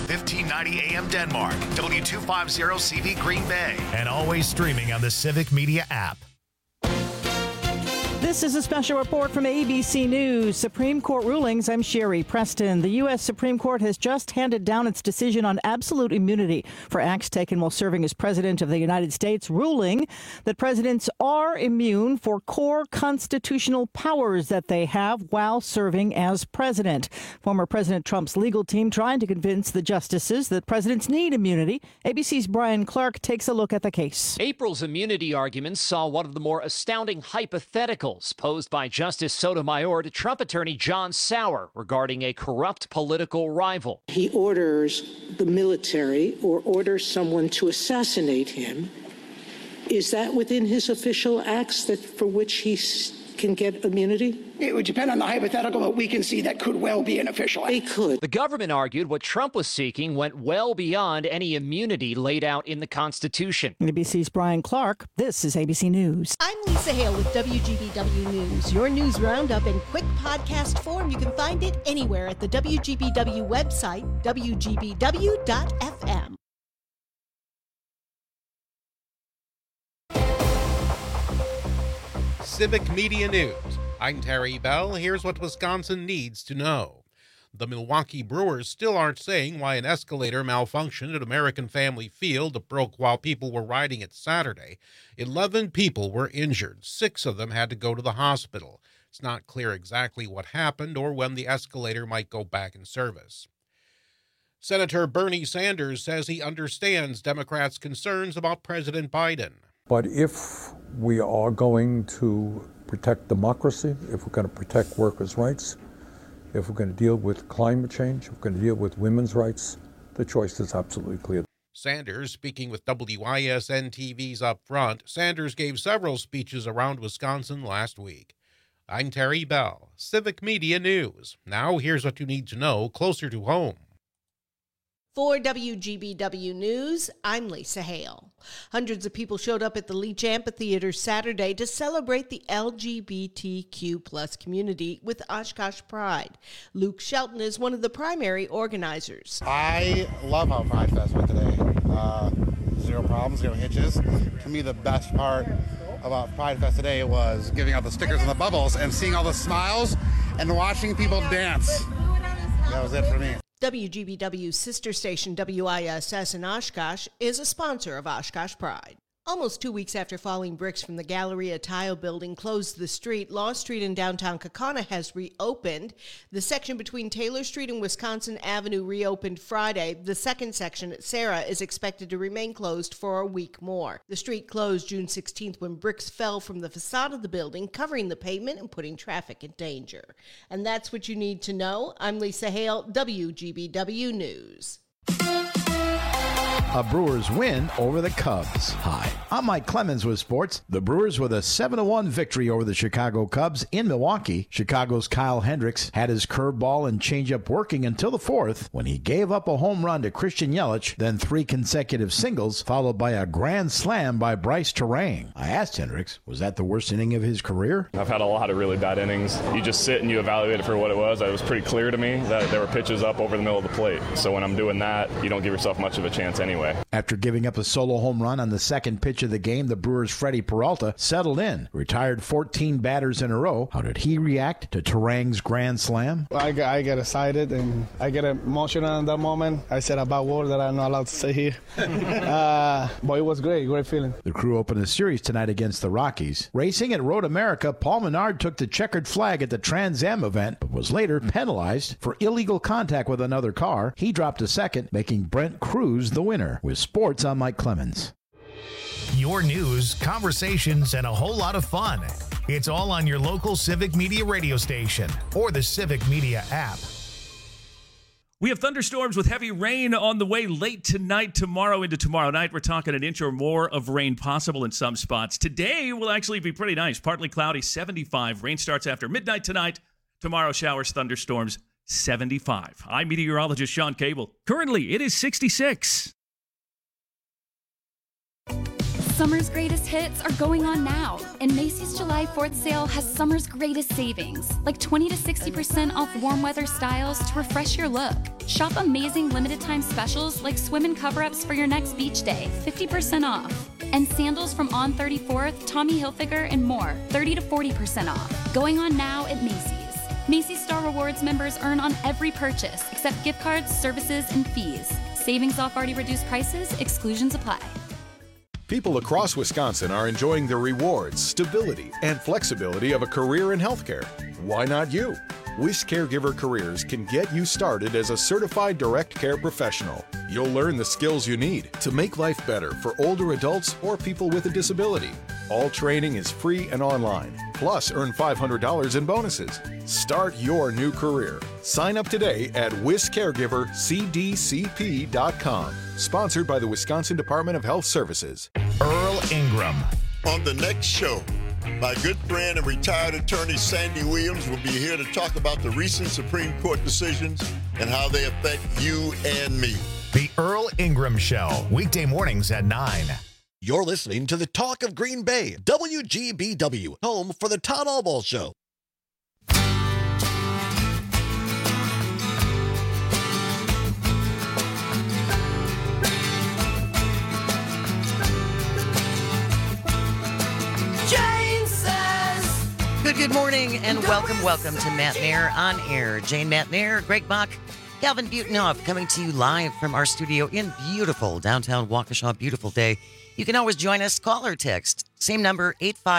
1590 AM Denmark, W250CV Green Bay, and always streaming on the Civic Media app. This is a special report from ABC News. Supreme Court rulings. I'm Sherry Preston. The U.S. Supreme Court has just handed down its decision on absolute immunity for acts taken while serving as president of the United States, ruling that presidents are immune for core constitutional powers that they have while serving as president. Former President Trump's legal team trying to convince the justices that presidents need immunity. ABC's Brian Clark takes a look at the case. April's immunity arguments saw one of the more astounding hypotheticals posed by Justice Sotomayor to Trump attorney John Sauer regarding a corrupt political rival. He orders the military or orders someone to assassinate him. Is that within his official acts that for which he can get immunity? It would depend on the hypothetical, but we can see that could well be an official act. It could. The government argued what Trump was seeking went well beyond any immunity laid out in the Constitution. ABC's Brian Clark. This is ABC News. I'm Lisa Hale with WGBW News. Your news roundup in quick podcast form. You can find it anywhere at the WGBW website, WGBW.FM. Civic Media News. I'm Terry Bell. Here's what Wisconsin needs to know. The Milwaukee Brewers still aren't saying why an escalator malfunctioned at American Family Field that broke while people were riding it Saturday. 11 people were injured. 6 of them had to go to the hospital. It's not clear exactly what happened or when the escalator might go back in service. Senator Bernie Sanders says he understands Democrats' concerns about President Biden. But if we are going to protect democracy, if we're going to protect workers' rights, if we're going to deal with climate change, if we're going to deal with women's rights, the choice is absolutely clear. Sanders, speaking with WISN TV's Up Front, Sanders gave several speeches around Wisconsin last week. I'm Terry Bell, Civic Media News. Now here's what you need to know closer to home. For WGBW News, I'm Lisa Hale. Hundreds of people showed up at the Leach Amphitheater Saturday to celebrate the LGBTQ plus community with Oshkosh Pride. Luke Shelton is one of the primary organizers. I love how Pride Fest went today. Zero problems, zero hitches. To me, the best part about Pride Fest today was giving out the stickers and the bubbles and seeing all the smiles and watching people dance. That was it for me. WGBW's sister station WISS in Oshkosh is a sponsor of Oshkosh Pride. Almost 2 weeks after falling bricks from the Galleria Tile building closed the street, Law Street in downtown Kaukauna has reopened. The section between Taylor Street and Wisconsin Avenue reopened Friday. The second section at Sarah is expected to remain closed for a week more. The street closed June 16th when bricks fell from the facade of the building, covering the pavement and putting traffic in danger. And that's what you need to know. I'm Lisa Hale, WGBW News. A Brewers win over the Cubs. Hi, I'm Mike Clemens with sports. The Brewers with a 7-1 victory over the Chicago Cubs in Milwaukee. Chicago's Kyle Hendricks had his curveball and changeup working until the fourth when he gave up a home run to Christian Yelich, then 3 consecutive singles, followed by a grand slam by Bryce Terang. I asked Hendricks, was that the worst inning of his career? I've had a lot of really bad innings. You just sit and you evaluate it for what it was. It was pretty clear to me that there were pitches up over the middle of the plate. So when I'm doing that, you don't give yourself much of a chance anyway. After giving up a solo home run on the second pitch of the game, the Brewers' Freddie Peralta settled in, retired 14 batters in a row. How did he react to Terang's grand slam? I get excited and I get emotional in that moment. I said a bad word that I'm not allowed to say here. But it was great feeling. The Crew opened a series tonight against the Rockies. Racing at Road America, Paul Menard took the checkered flag at the Trans Am event, but was later penalized for illegal contact with another car. He dropped to second, making Brent Cruz the winner. With sports, I'm Mike Clemens. Your news, conversations, and a whole lot of fun. It's all on your local Civic Media radio station or the Civic Media app. We have thunderstorms with heavy rain on the way late tonight, tomorrow into tomorrow night. We're talking an inch or more of rain possible in some spots. Today will actually be pretty nice. Partly cloudy, 75. Rain starts after midnight tonight. Tomorrow, showers, thunderstorms, 75. I'm meteorologist Sean Cable. Currently, it is 66. Summer's greatest hits are going on now, and Macy's July 4th sale has summer's greatest savings, like 20 to 60% off warm weather styles to refresh your look. Shop amazing limited time specials like swim and cover-ups for your next beach day, 50% off. And sandals from On 34th, Tommy Hilfiger, and more, 30 to 40% off. Going on now at Macy's. Macy's Star Rewards members earn on every purchase, except gift cards, services, and fees. Savings off already reduced prices, exclusions apply. People across Wisconsin are enjoying the rewards, stability, and flexibility of a career in healthcare. Why not you? WIS Caregiver Careers can get you started as a certified direct care professional. You'll learn the skills you need to make life better for older adults or people with a disability. All training is free and online. Plus, earn $500 in bonuses. Start your new career. Sign up today at WisCaregiverCDCP.com. Sponsored by the Wisconsin Department of Health Services. Earl Ingram. On the next show, my good friend and retired attorney Sandy Williams will be here to talk about the recent Supreme Court decisions and how they affect you and me. The Earl Ingram Show, weekday mornings at 9. You're listening to the Talk of Green Bay, WGBW, home for the Todd Albaugh Show. Good morning and welcome to Matt Nair on Air. Jane Matt Nair, Greg Bach, Calvin Butenhoff coming to you live from our studio in beautiful downtown Waukesha. Beautiful day. You can always join us, call or text. Same number,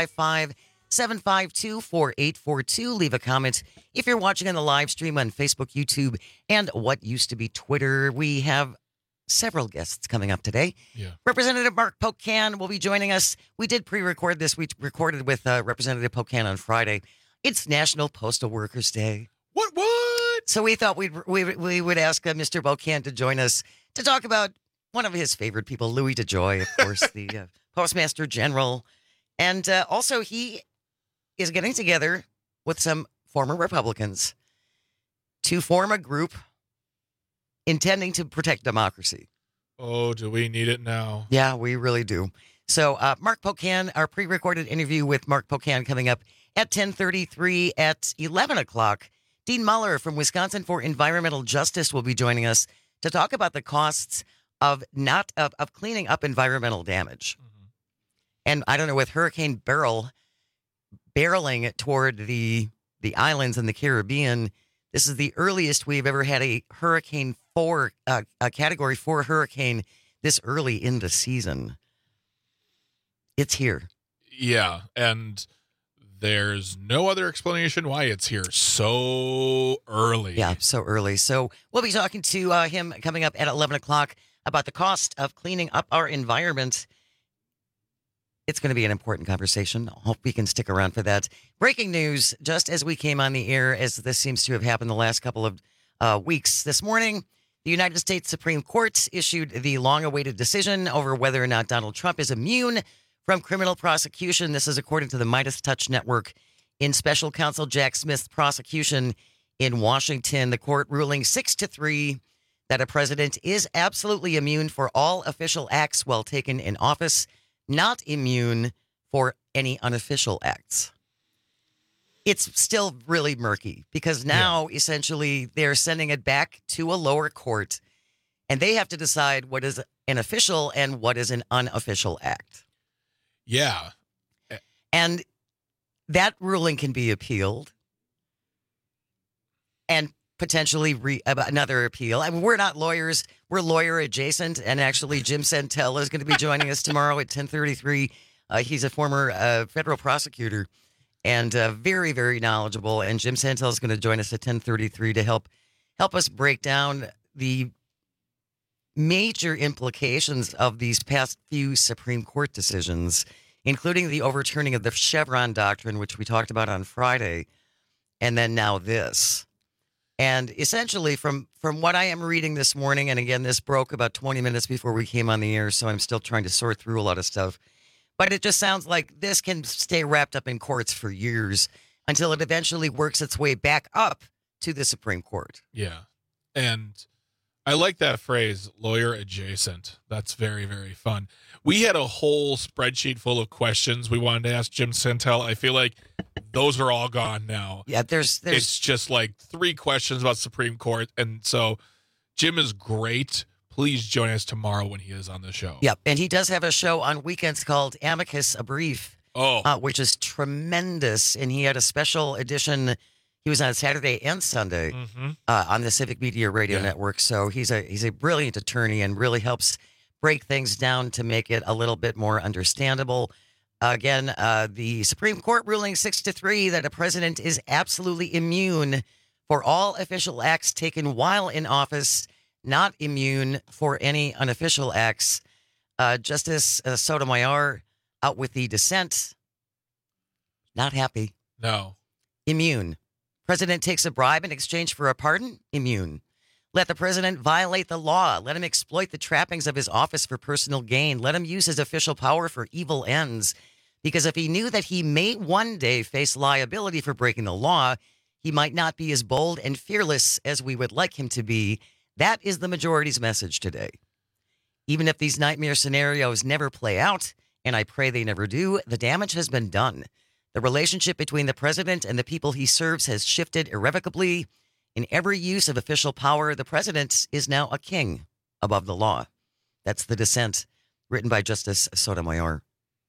855-752-4842. Leave a comment if you're watching on the live stream on Facebook, YouTube, and what used to be Twitter. We have several guests coming up today. Yeah. Representative Mark Pocan will be joining us. We did pre-record this. We recorded with Representative Pocan on Friday. It's National Postal Workers Day. What? So we thought we would ask Mr. Pocan to join us to talk about one of his favorite people, Louis DeJoy, of course, the Postmaster General. And also he is getting together with some former Republicans to form a group intending to protect democracy. Oh, do we need it now? Yeah, we really do. So Mark Pocan, our pre-recorded interview with Mark Pocan coming up at 10:33 at 11 o'clock. Dean Muller from Wisconsin for Environmental Justice will be joining us to talk about the costs of cleaning up environmental damage. Mm-hmm. And I don't know, with Hurricane barreling toward the islands in the Caribbean, this is the earliest we've ever had a a Category 4 hurricane this early in the season. It's here. Yeah, and there's no other explanation why it's here so early. Yeah, so early. So we'll be talking to him coming up at 11 o'clock about the cost of cleaning up our environment. It's going to be an important conversation. I hope we can stick around for that. Breaking news, just as we came on the air, as this seems to have happened the last couple of weeks. This morning, the United States Supreme Court issued the long-awaited decision over whether or not Donald Trump is immune from criminal prosecution. This is according to the Midas Touch Network. In special counsel Jack Smith's prosecution in Washington, the court ruling 6-3 that a president is absolutely immune for all official acts while taken in office, not immune for any unofficial acts. It's still really murky because now essentially they're sending it back to a lower court and they have to decide what is an official and what is an unofficial act. Yeah. And that ruling can be appealed and potentially another appeal. I mean, we're not lawyers. We're lawyer adjacent. And actually, Jim Santel is going to be joining us tomorrow at 10:33. He's a former federal prosecutor and very, very knowledgeable. And Jim Santel is going to join us at 10:33 to help us break down the major implications of these past few Supreme Court decisions, including the overturning of the Chevron doctrine, which we talked about on Friday, and then now this. And essentially, from what I am reading this morning, and again, this broke about 20 minutes before we came on the air, so I'm still trying to sort through a lot of stuff. But it just sounds like this can stay wrapped up in courts for years until it eventually works its way back up to the Supreme Court. Yeah. And I like that phrase, lawyer adjacent. That's very, very fun. We had a whole spreadsheet full of questions we wanted to ask Jim Santel. I feel like those are all gone now. Yeah, there's It's just like 3 questions about Supreme Court. And so Jim is great. Please join us tomorrow when he is on the show. Yep, and he does have a show on weekends called Amicus, a Brief, which is tremendous. And he had a special edition. He was on Saturday and Sunday on the Civic Media Radio Network. So he's a brilliant attorney and really helps break things down to make it a little bit more understandable. Again, the Supreme Court ruling 6-3 that a president is absolutely immune for all official acts taken while in office, not immune for any unofficial acts. Justice Sotomayor out with the dissent. Not happy. No. Immune. President takes a bribe in exchange for a pardon? Immune. Let the president violate the law. Let him exploit the trappings of his office for personal gain. Let him use his official power for evil ends. Because if he knew that he may one day face liability for breaking the law, he might not be as bold and fearless as we would like him to be. That is the majority's message today. Even if these nightmare scenarios never play out, and I pray they never do, the damage has been done. The relationship between the president and the people he serves has shifted irrevocably. In every use of official power, the president is now a king above the law. That's the dissent written by Justice Sotomayor.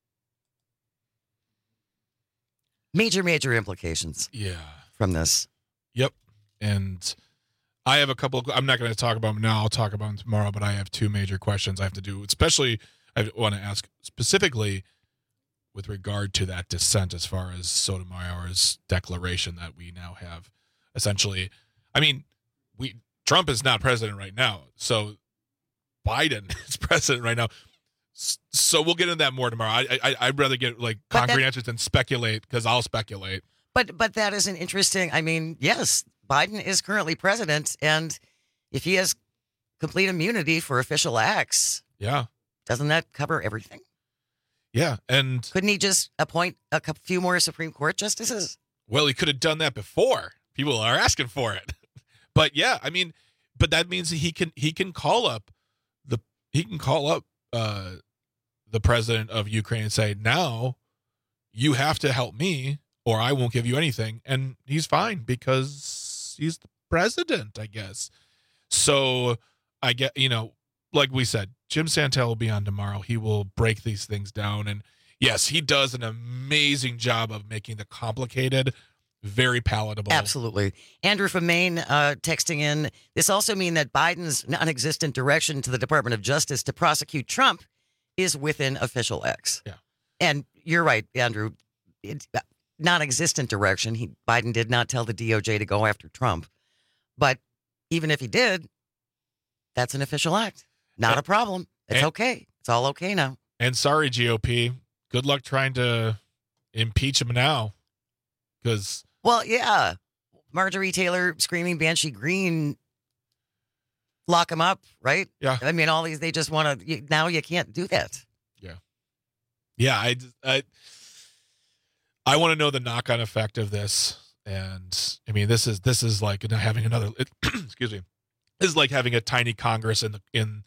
Major implications from this. Yep. And I have a couple I'm not going to talk about them now. I'll talk about them tomorrow, but I have 2 major questions I have to do, especially I want to ask specifically with regard to that dissent as far as Sotomayor's declaration that we now have essentially. I mean, Trump is not president right now, so Biden is president right now. So we'll get into that more tomorrow. I'd rather get like concrete answers than speculate, because I'll speculate. But that is an interesting. I mean, yes, Biden is currently president, and if he has complete immunity for official acts, doesn't that cover everything? Yeah, and couldn't he just appoint a few more Supreme Court justices? Well, he could have done that before. People are asking for it. But yeah, I mean, but that means he can call up the president of Ukraine and say, now you have to help me or I won't give you anything. And he's fine because he's the president, I guess. So I get, like we said, Jim Santel will be on tomorrow. He will break these things down. And yes, he does an amazing job of making the complicated very palatable. Absolutely. Andrew from Maine texting in, this also means that Biden's non-existent direction to the Department of Justice to prosecute Trump is within official acts. Yeah. And you're right, Andrew. Non-existent direction. Biden did not tell the DOJ to go after Trump. But even if he did, that's an official act. Not a problem. It's okay. It's all okay now. And sorry, GOP. Good luck trying to impeach him now. Because... Well, yeah. Marjorie Taylor screaming Banshee Green, lock him up, right? Yeah. I mean, all these, they just want to, now you can't do that. Yeah. Yeah, I want to know the knock-on effect of this. And, I mean, this is like having another, excuse me, this is like having a tiny Congress in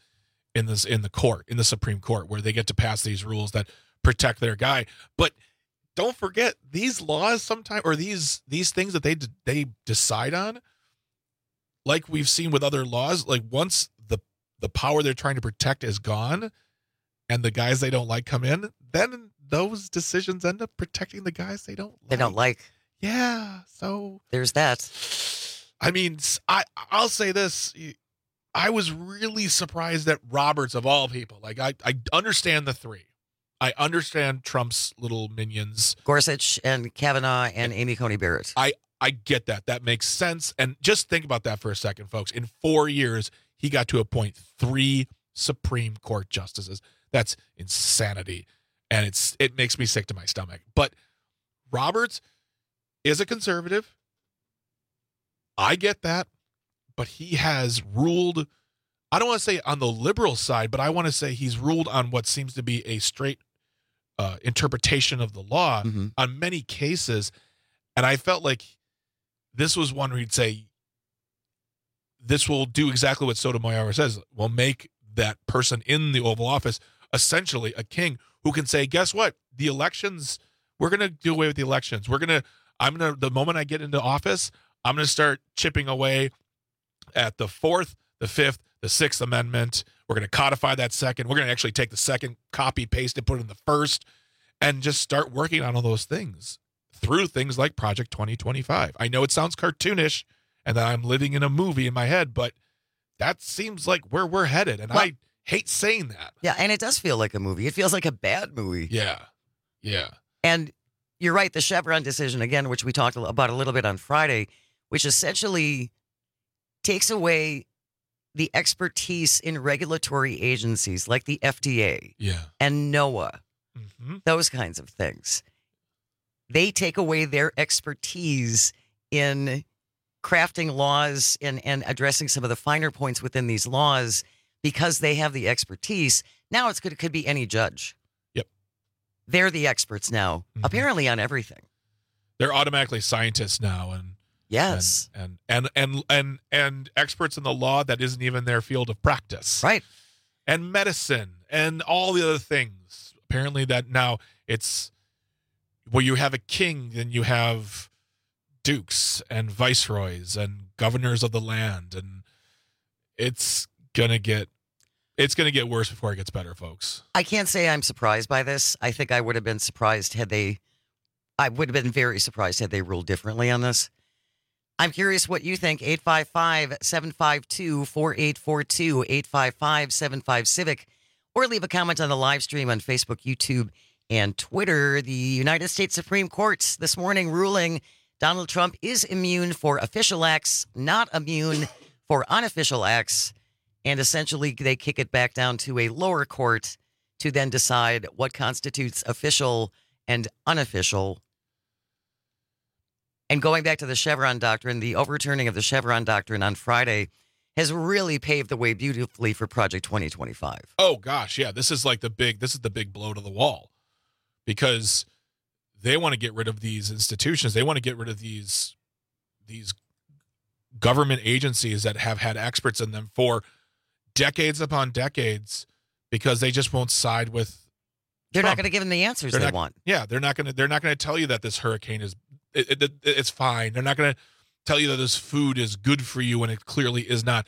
the Supreme Court, where they get to pass these rules that protect their guy. But don't forget, these laws sometimes, or these things that they decide on, like we've seen with other laws, like once the power they're trying to protect is gone and the guys they don't like come in, then those decisions end up protecting the guys they don't like. Yeah, so there's that. I mean, I'll say this. I was really surprised that Roberts, of all people, like I understand the 3. I understand Trump's little minions. Gorsuch and Kavanaugh and Amy Coney Barrett. I get that. That makes sense. And just think about that for a second, folks. In 4 years, he got to appoint 3 Supreme Court justices. That's insanity. And it makes me sick to my stomach. But Roberts is a conservative. I get that. But he has ruled, I don't want to say on the liberal side, but I want to say he's ruled on what seems to be a straight interpretation of the law on many cases. And I felt like this was one where he'd say, this will do exactly what Sotomayor says. Will make that person in the Oval Office essentially a king who can say, guess what? The elections, we're going to do away with the elections. The moment I get into office, I'm going to start chipping away at the 4th, the 5th, the 6th Amendment. We're going to codify that second. We're going to actually take the second, copy, paste it, put it in the first, and just start working on all those things through things like Project 2025. I know it sounds cartoonish and that I'm living in a movie in my head, but that seems like where we're headed. And I hate saying that. Yeah, and it does feel like a movie. It feels like a bad movie. Yeah. Yeah. And you're right, the Chevron decision, again, which we talked about a little bit on Friday, which essentially takes away the expertise in regulatory agencies like the FDA and NOAA, those kinds of things. They take away their expertise in crafting laws and addressing some of the finer points within these laws because they have the expertise. Now it could be any judge. Yep. They're the experts now, apparently on everything. They're automatically scientists now, and yes, and experts in the law that isn't even their field of practice, right? And medicine and all the other things. Apparently, that now it's where you have a king, then you have dukes and viceroys and governors of the land, and it's gonna get worse before it gets better, folks. I can't say I'm surprised by this. I think I would have been surprised I would have been very surprised had they ruled differently on this. I'm curious what you think. 855-752-4842, 855-75-CIVIC, or leave a comment on the live stream on Facebook, YouTube, and Twitter. The United States Supreme Court this morning ruling Donald Trump is immune for official acts, not immune for unofficial acts. And essentially, they kick it back down to a lower court to then decide what constitutes official and unofficial. And going back to the Chevron doctrine, the overturning of the Chevron doctrine on Friday has really paved the way beautifully for Project 2025. Oh, gosh, yeah. This is the big blow to the wall, because they want to get rid of these institutions. They want to get rid of these government agencies that have had experts in them for decades upon decades, because they just won't side with They're Trump. not going to give them the answers they want. Yeah, they're not going to tell you that this hurricane is it's fine. They're not going to tell you that this food is good for you when it clearly is not.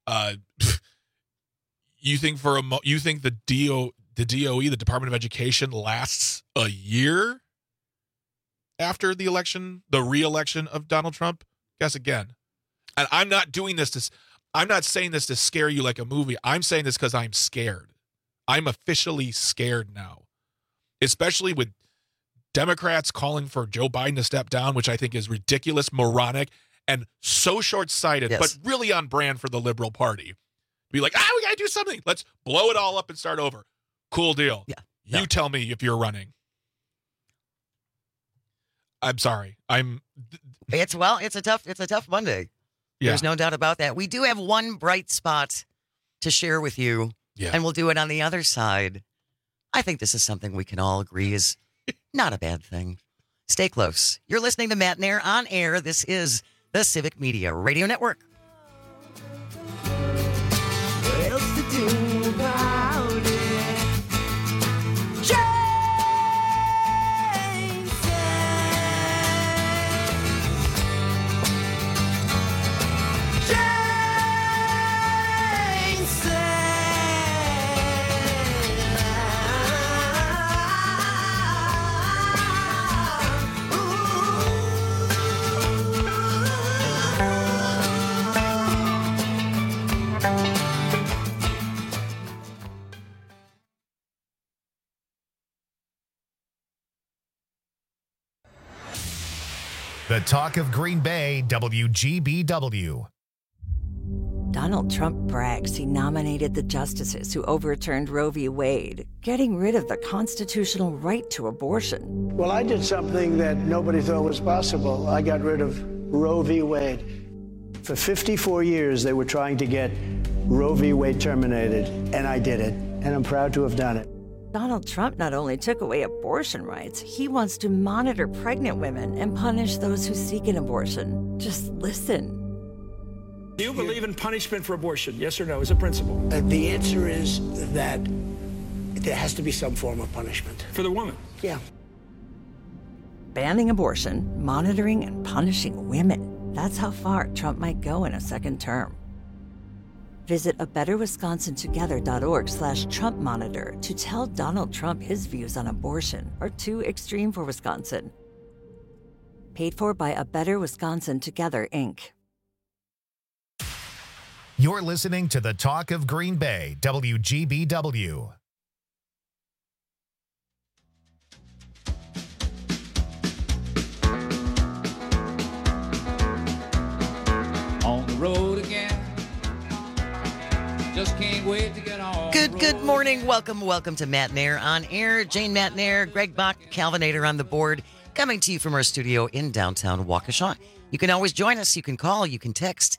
You think the DOE, the Department of Education, lasts a year after the election, the re-election of Donald Trump? Guess again. And I'm not doing this I'm not saying this to scare you like a movie. I'm saying this because I'm scared. I'm officially scared now, especially with Democrats calling for Joe Biden to step down, which I think is ridiculous, moronic, and so short-sighted, but really on brand for the liberal party. Be like, we got to do something. Let's blow it all up and start over. Cool deal. Yeah. You tell me if you're running. I'm sorry. It's a tough Monday. Yeah. There's no doubt about that. We do have one bright spot to share with you, and we'll do it on the other side. I think this is something we can all agree is not a bad thing. Stay close. You're listening to Matt Nair on air. This is the Civic Media Radio Network. What else to do about it? The talk of Green Bay, WGBW. Donald Trump brags he nominated the justices who overturned Roe v. Wade, getting rid of the constitutional right to abortion. Well, I did something that nobody thought was possible. I got rid of Roe v. Wade. For 54 years, they were trying to get Roe v. Wade terminated, and I did it, and I'm proud to have done it. Donald Trump not only took away abortion rights, he wants to monitor pregnant women and punish those who seek an abortion. Just listen. Do you believe in punishment for abortion? Yes or no, as a principle? The answer is that there has to be some form of punishment. For the woman? Yeah. Banning abortion, monitoring and punishing women. That's how far Trump might go in a second term. Visit abetterwisconsintogether.org/Trump Monitor to tell Donald Trump his views on abortion are too extreme for Wisconsin. Paid for by A Better Wisconsin Together, Inc. You're listening to the Talk of Green Bay, WGBW. On the road again. Just can't wait to get on. Good morning. Welcome to Matt Nair on air. Jane Matt Nair, Greg Bach, Calvinator on the board, coming to you from our studio in downtown Waukesha. You can always join us. You can call. You can text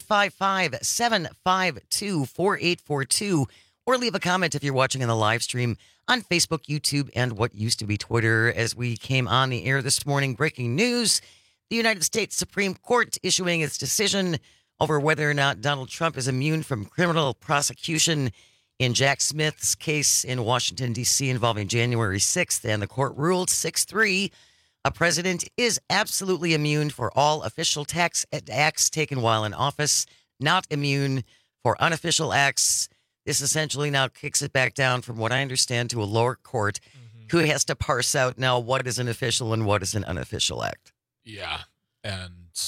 855-752-4842 or leave a comment if you're watching on the live stream on Facebook, YouTube, and what used to be Twitter. As we came on the air this morning, breaking news, the United States Supreme Court issuing its decision over whether or not Donald Trump is immune from criminal prosecution in Jack Smith's case in Washington, D.C. involving January 6th. And the court ruled 6-3. A president is absolutely immune for all official acts taken while in office, not immune for unofficial acts. This essentially now kicks it back down, from what I understand, to a lower court who has to parse out now what is an official and what is an unofficial act. Yeah, and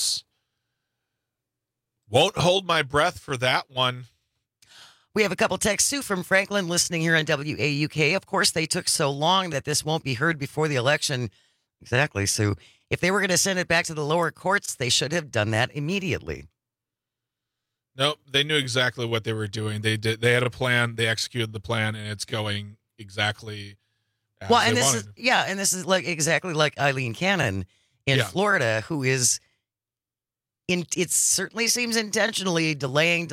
won't hold my breath for that one. We have a couple texts. Sue from Franklin listening here on WAUK. Of course, they took so long that this won't be heard before the election. Exactly, Sue. If they were going to send it back to the lower courts, they should have done that immediately. Nope, they knew exactly what they were doing. They had a plan. They executed the plan, and it's going exactly as and they this wanted. this is like exactly like Eileen Cannon in Florida, who is it certainly seems intentionally delaying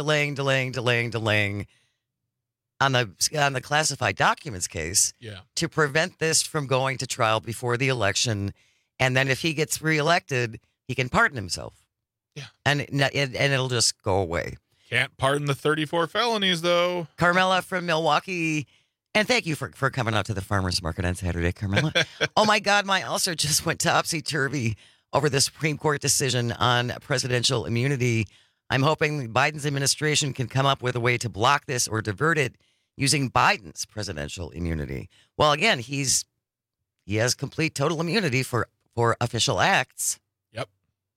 on the classified documents case to prevent this from going to trial before the election. And then if he gets reelected, he can pardon himself. Yeah. And it'll just go away. Can't pardon the 34 felonies, though. Carmela from Milwaukee. And thank you for coming out to the farmer's market on Saturday, Carmela. Oh, my God, my ulcer just went topsy-turvy over the Supreme Court decision on presidential immunity. I'm hoping Biden's administration can come up with a way to block this or divert it using Biden's presidential immunity. Well, again, he has complete total immunity for official acts. Yep.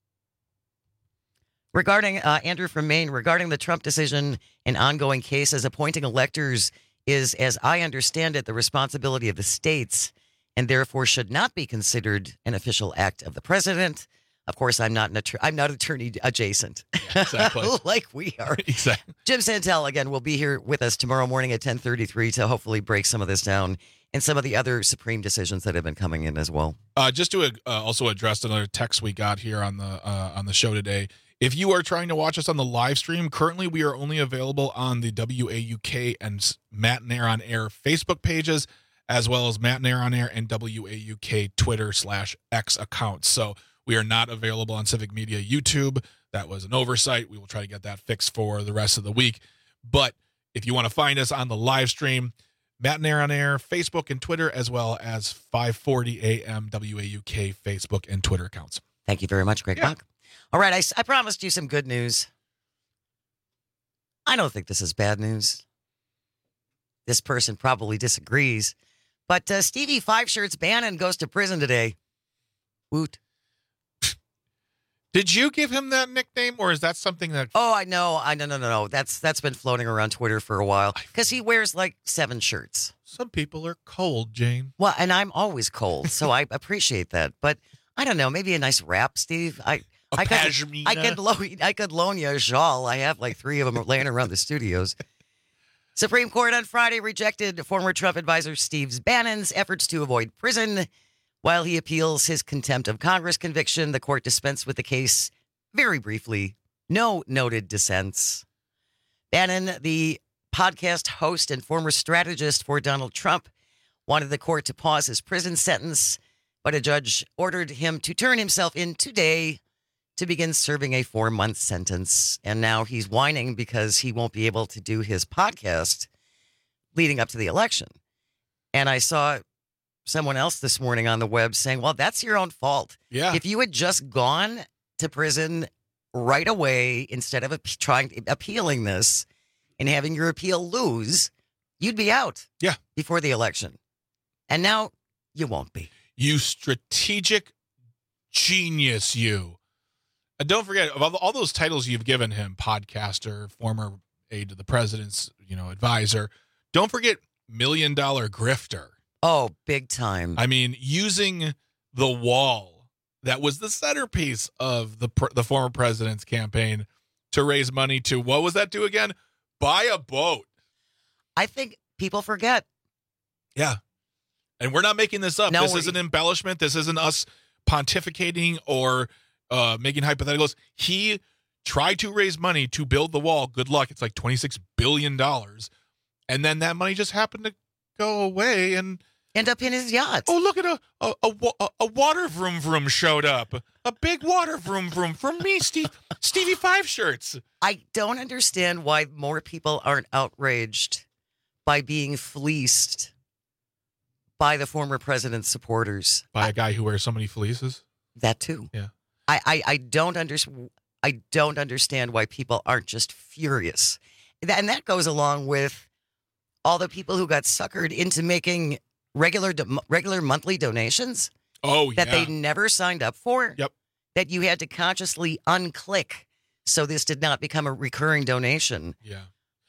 Regarding Andrew from Maine, regarding the Trump decision and ongoing cases, appointing electors is, as I understand it, the responsibility of the states and therefore should not be considered an official act of the president. Of course, I'm not attorney adjacent, exactly. like we are. Exactly. Im Santel, again, will be here with us tomorrow morning at 10:33 to hopefully break some of this down and some of the other Supreme decisions that have been coming in as well. Just to also address another text we got here on the show today. If you are trying to watch us on the live stream, currently we are only available on the WAUK and Matt Nair on Air Facebook pages, as well as Matt Nair on Air and WAUK Twitter/X accounts. So we are not available on Civic Media YouTube. That was an oversight. We will try to get that fixed for the rest of the week. But if you want to find us on the live stream, Matt Nair on Air, Facebook and Twitter, as well as 540 AM WAUK Facebook and Twitter accounts. Thank you very much, Greg Bach. All right, I promised you some good news. I don't think this is bad news. This person probably disagrees. But Stevie Five Shirts Bannon goes to prison today. Woot. Did you give him that nickname, or is that something that... Oh, I know. No. That's been floating around Twitter for a while because he wears like 7 shirts. Some people are cold, Jane. Well, and I'm always cold, so I appreciate that. But I don't know, maybe a nice wrap, Steve. I could loan you a shawl. I have like 3 of them laying around the studios. Supreme Court on Friday rejected former Trump advisor Steve Bannon's efforts to avoid prison. While he appeals his contempt of Congress conviction, the court dispensed with the case very briefly. No noted dissents. Bannon, the podcast host and former strategist for Donald Trump, wanted the court to pause his prison sentence, but a judge ordered him to turn himself in today to begin serving a 4-month sentence. And now he's whining because he won't be able to do his podcast leading up to the election. And I saw someone else this morning on the web saying, well, that's your own fault. Yeah. If you had just gone to prison right away instead of appealing this and having your appeal lose, you'd be out before the election. And now you won't be. You strategic genius, you. And don't forget, of all those titles you've given him, podcaster, former aide to the president's, advisor, don't forget $1 million grifter. Oh, big time. I mean, using the wall that was the centerpiece of the former president's campaign to raise money to, what was that do again? Buy a boat. I think people forget. Yeah. And we're not making this up. This isn't embellishment. This isn't us pontificating or making hypotheticals. He tried to raise money to build the wall. Good luck. It's like $26 billion. And then that money just happened to go away and end up in his yacht. Oh, look at a water vroom vroom showed up. A big water vroom vroom from me, Stevie Five shirts. I don't understand why more people aren't outraged by being fleeced by the former president's supporters. By a guy who wears so many fleeces? That too. Yeah. I don't understand why people aren't just furious. And that goes along with all the people who got suckered into making regular monthly donations. Oh, that they never signed up for. Yep. That you had to consciously unclick so this did not become a recurring donation. Yeah.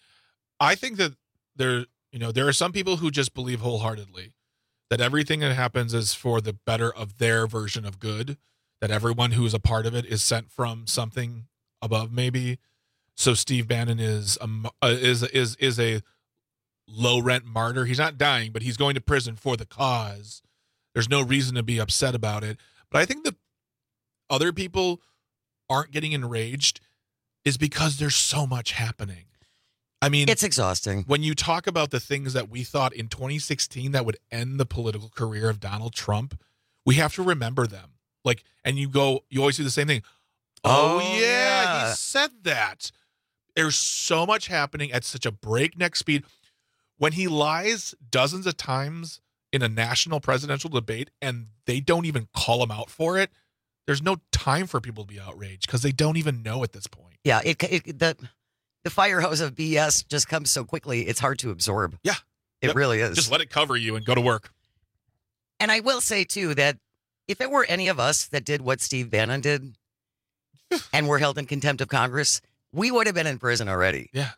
I think that there are some people who just believe wholeheartedly that everything that happens is for the better of their version of good, that everyone who is a part of it is sent from something above maybe. So Steve Bannon is a low rent martyr. He's not dying, but he's going to prison for the cause. There's no reason to be upset about it. But I think that other people aren't getting enraged is because there's so much happening. I mean, it's exhausting. When you talk about the things that we thought in 2016 that would end the political career of Donald Trump, we have to remember them. And you always do the same thing. Oh yeah, he said that. There's so much happening at such a breakneck speed. When he lies dozens of times in a national presidential debate and they don't even call him out for it, there's no time for people to be outraged because they don't even know at this point. Yeah, the fire hose of BS just comes so quickly, it's hard to absorb. Yeah. It really is. Just let it cover you and go to work. And I will say, too, that if it were any of us that did what Steve Bannon did and were held in contempt of Congress, we would have been in prison already. Yeah.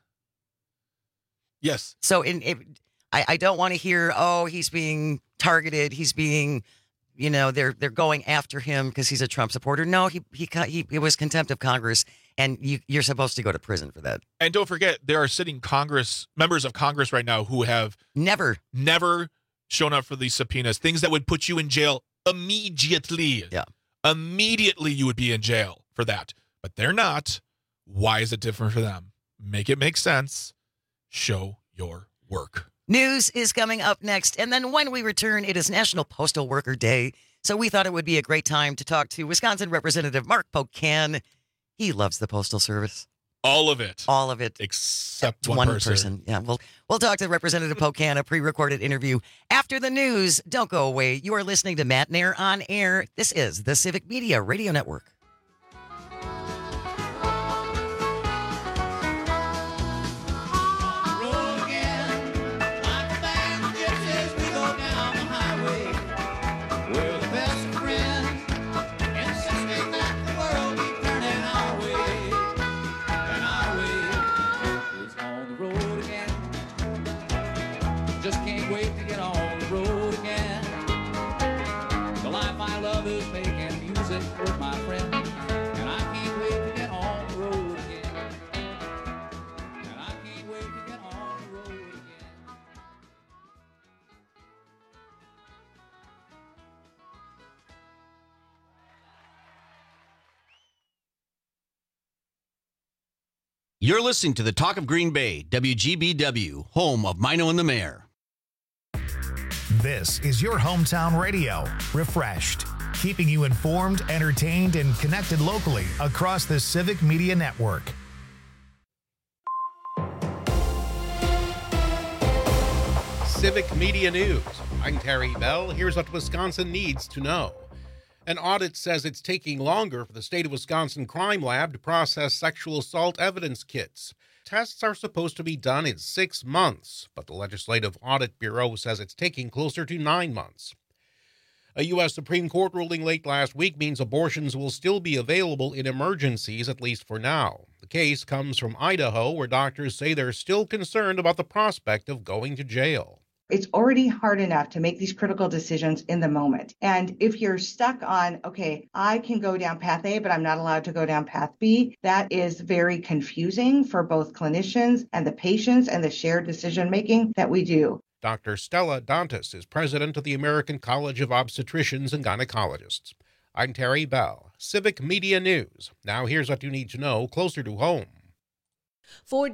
Yes. So I don't want to hear, he's being targeted. He's being, they're going after him because he's a Trump supporter. No, he was contempt of Congress, and you're supposed to go to prison for that. And don't forget, there are sitting members of Congress right now who have never shown up for these subpoenas, things that would put you in jail immediately. Yeah. Immediately you would be in jail for that. But they're not. Why is it different for them? Make it make sense. Show your work. News is coming up next. And then when we return, it is National Postal Worker Day. So we thought it would be a great time to talk to Wisconsin Representative Mark Pocan. He loves the Postal Service. All of it. All of it. Except one person. Yeah, we'll talk to Representative Pocan, a pre-recorded interview after the news. Don't go away. You are listening to Matt Nair on Air. This is the Civic Media Radio Network. You're listening to the Talk of Green Bay, WGBW, home of Mino and the Mayor. This is your hometown radio, refreshed. keeping you informed, entertained, and connected locally across the Civic Media Network. Civic Media News. I'm Terry Bell. Here's what Wisconsin needs to know. An audit says it's taking longer for the state of Wisconsin Crime Lab to process sexual assault evidence kits. Tests are supposed to be done in 6 months, but the Legislative Audit Bureau says it's taking closer to 9 months. A U.S. Supreme Court ruling late last week means abortions will still be available in emergencies, at least for now. The case comes from Idaho, where doctors say they're still concerned about the prospect of going to jail. It's already hard enough to make these critical decisions in the moment. And if you're stuck on, okay, I can go down path A, but I'm not allowed to go down path B, that is very confusing for both clinicians and the patients and the shared decision-making that we do. Dr. Stella Dantas is president of the American College of Obstetricians and Gynecologists. I'm Terry Bell, Civic Media News. Now here's what you need to know closer to home. For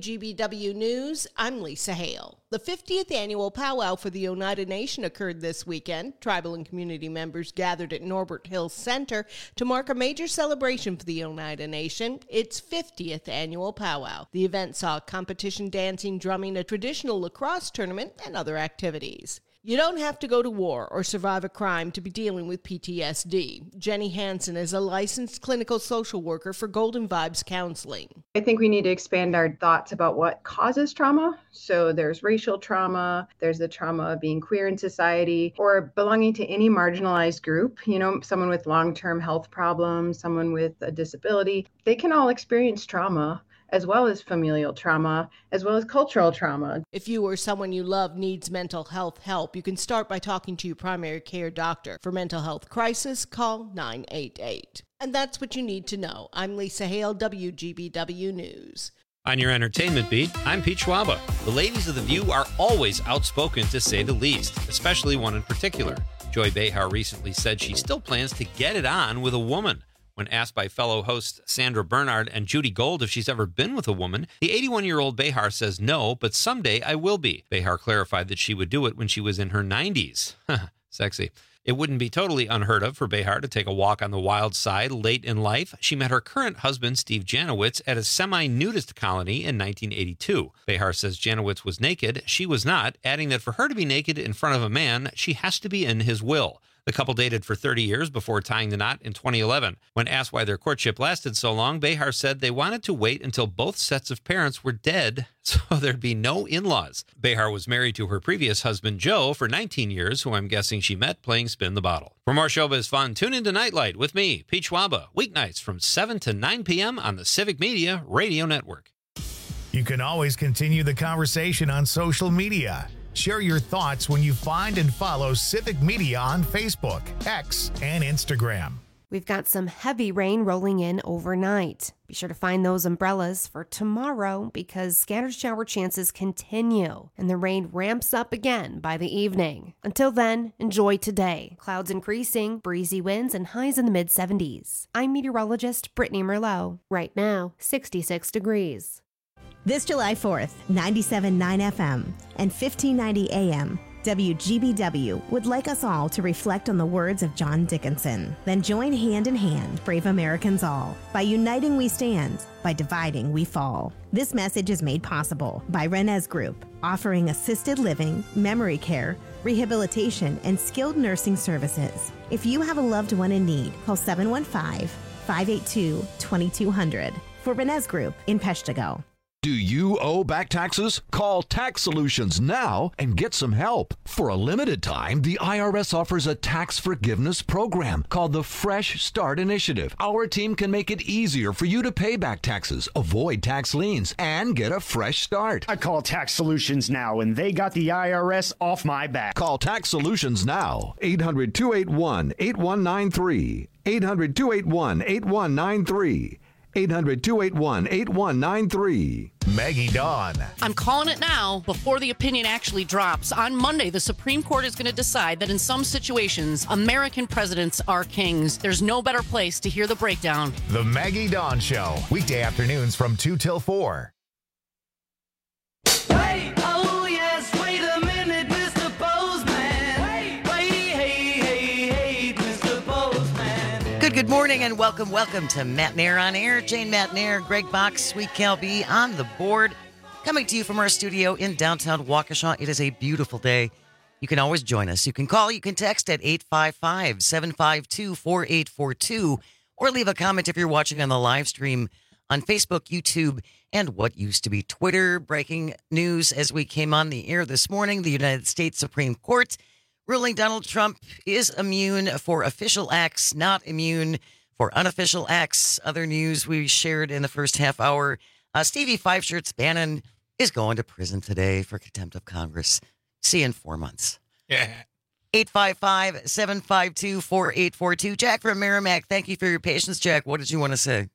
WGBW News, I'm Lisa Hale. The 50th annual powwow for the Oneida Nation occurred this weekend. Tribal and community members gathered at Norbert Hill Center to mark a major celebration for the Oneida Nation, its 50th annual powwow. The event saw competition dancing, drumming, a traditional lacrosse tournament, and other activities. You don't have to go to war or survive a crime to be dealing with PTSD. Jenny Hansen is a licensed clinical social worker for Golden Vibes Counseling. I think we need to expand our thoughts about what causes trauma. So there's racial trauma, there's the trauma of being queer in society, or belonging to any marginalized group, someone with long-term health problems, someone with a disability. They can all experience trauma, as well as familial trauma, as well as cultural trauma. If you or someone you love needs mental health help, you can start by talking to your primary care doctor. For mental health crisis, call 988. And that's what you need to know. I'm Lisa Hale, WGBW News. On your entertainment beat, I'm Pete Schwaba. The ladies of The View are always outspoken, to say the least, especially one in particular. Joy Behar recently said she still plans to get it on with a woman. When asked by fellow hosts Sandra Bernard and Judy Gold if she's ever been with a woman, the 81-year-old Behar says no, but someday I will be. Behar clarified that she would do it when she was in her 90s. Sexy. It wouldn't be totally unheard of for Behar to take a walk on the wild side late in life. She met her current husband, Steve Janowitz, at a semi-nudist colony in 1982. Behar says Janowitz was naked. She was not, adding that for her to be naked in front of a man, she has to be in his will. The couple dated for 30 years before tying the knot in 2011. When asked why their courtship lasted so long, Behar said they wanted to wait until both sets of parents were dead so there'd be no in-laws. Behar was married to her previous husband, Joe, for 19 years, who I'm guessing she met playing Spin the Bottle. For more showbiz fun, tune into Nightlight with me, Pete Schwaba, weeknights from 7 to 9 p.m. on the Civic Media Radio Network. You can always continue the conversation on social media. Share your thoughts when you find and follow Civic Media on Facebook, X, and Instagram. We've got some heavy rain rolling in overnight. Be sure to find those umbrellas for tomorrow because scattered shower chances continue and the rain ramps up again by the evening. Until then, enjoy today. Clouds increasing, breezy winds, and highs in the mid-70s. I'm meteorologist Brittany Merlot. Right now, 66 degrees. This July 4th, 97.9 FM and 1590 AM, WGBW would like us all to reflect on the words of John Dickinson. Then join hand in hand, brave Americans all. By uniting we stand, by dividing we fall. This message is made possible by Renez Group, offering assisted living, memory care, rehabilitation, and skilled nursing services. If you have a loved one in need, call 715-582-2200 for Renez Group in Peshtigo. Do you owe back taxes? Call Tax Solutions now and get some help. For a limited time, the IRS offers a tax forgiveness program called the Fresh Start Initiative. Our team can make it easier for you to pay back taxes, avoid tax liens, and get a fresh start. I call Tax Solutions now, and they got the IRS off my back. Call Tax Solutions now. 800-281-8193. 800-281-8193. 800-281-8193. Maggie Dawn. I'm calling it now before the opinion actually drops. On Monday, the Supreme Court is going to decide that in some situations, American presidents are kings. There's no better place to hear the breakdown. The Maggie Dawn Show. Weekday afternoons from 2 till 4. Wait, oh yes, wait a minute, Mr. Postman. Wait, hey, Mr. Postman. Good morning and welcome to Matt Nair on Air. Jane Matt Nair, Greg Box, Sweet Cal B on the board. Coming to you from our studio in downtown Waukesha. It is a beautiful day. You can always join us. You can call, you can text at 855-752-4842, or leave a comment if you're watching on the live stream on Facebook, YouTube, and what used to be Twitter. Breaking news as we came on the air this morning, the United States Supreme Court ruling Donald Trump is immune for official acts, not immune for unofficial acts. Other news we shared in the first half hour, Stevie Five Shirts Bannon is going to prison today for contempt of Congress. See you in 4 months. Yeah. 855-752-4842. Jack from Merrimack, thank you for your patience. Jack, what did you want to say?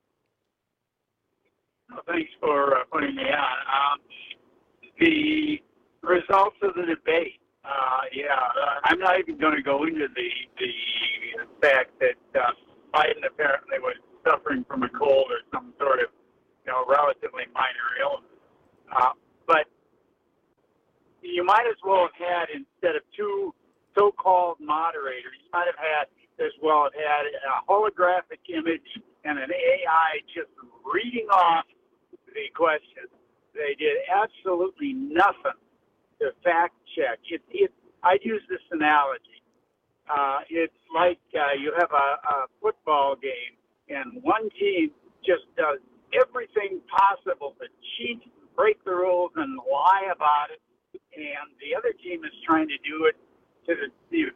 Well, thanks for putting me on. The results of the debate. I'm not even going to go into the fact that Biden apparently was suffering from a cold or some sort of, relatively minor illness. But you might as well have had, instead of two so-called moderators, you might have had as well have had a holographic image and an AI just reading off the questions. They did absolutely nothing to fact check. I'd use this analogy. It's like you have a football game, and one team just does everything possible to cheat, break the rules, and lie about it, and the other team is trying to do it to do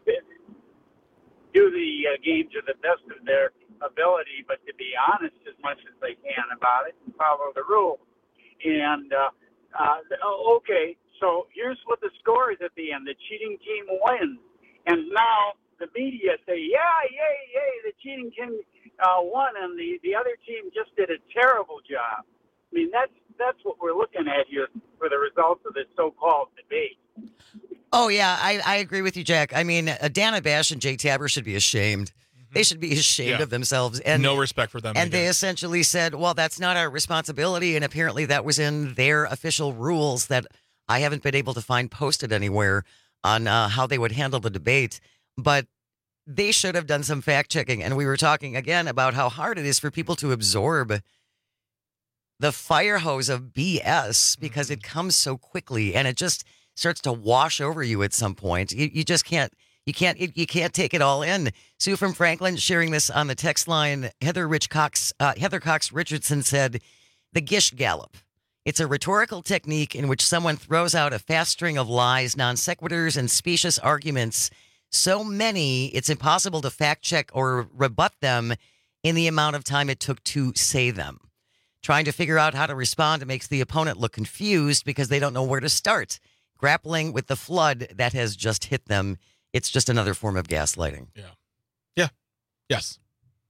the game to the best of their ability, but to be honest as much as they can about it and follow the rules. And okay, so here's what the score is at the end. The cheating team wins, and now the media say, "Yeah, yay, the cheating team won, and the other team just did a terrible job." I mean, that's what we're looking at here for the results of this so-called debate. Oh, yeah, I agree with you, Jack. I mean, Dana Bash and Jake Tapper should be ashamed. They should be ashamed of themselves. And no respect for them. And they essentially said, well, that's not our responsibility. And apparently that was in their official rules that I haven't been able to find posted anywhere on how they would handle the debate. But they should have done some fact checking. And we were talking again about how hard it is for people to absorb the fire hose of BS because it comes so quickly and it just starts to wash over you at some point. You just can't. You can't take it all in. Sue from Franklin sharing this on the text line. Heather Cox Richardson said, the Gish Gallop. It's a rhetorical technique in which someone throws out a fast string of lies, non sequiturs, and specious arguments. So many, it's impossible to fact check or rebut them in the amount of time it took to say them. Trying to figure out how to respond makes the opponent look confused because they don't know where to start. Grappling with the flood that has just hit them. It's just another form of gaslighting. Yeah. Yes.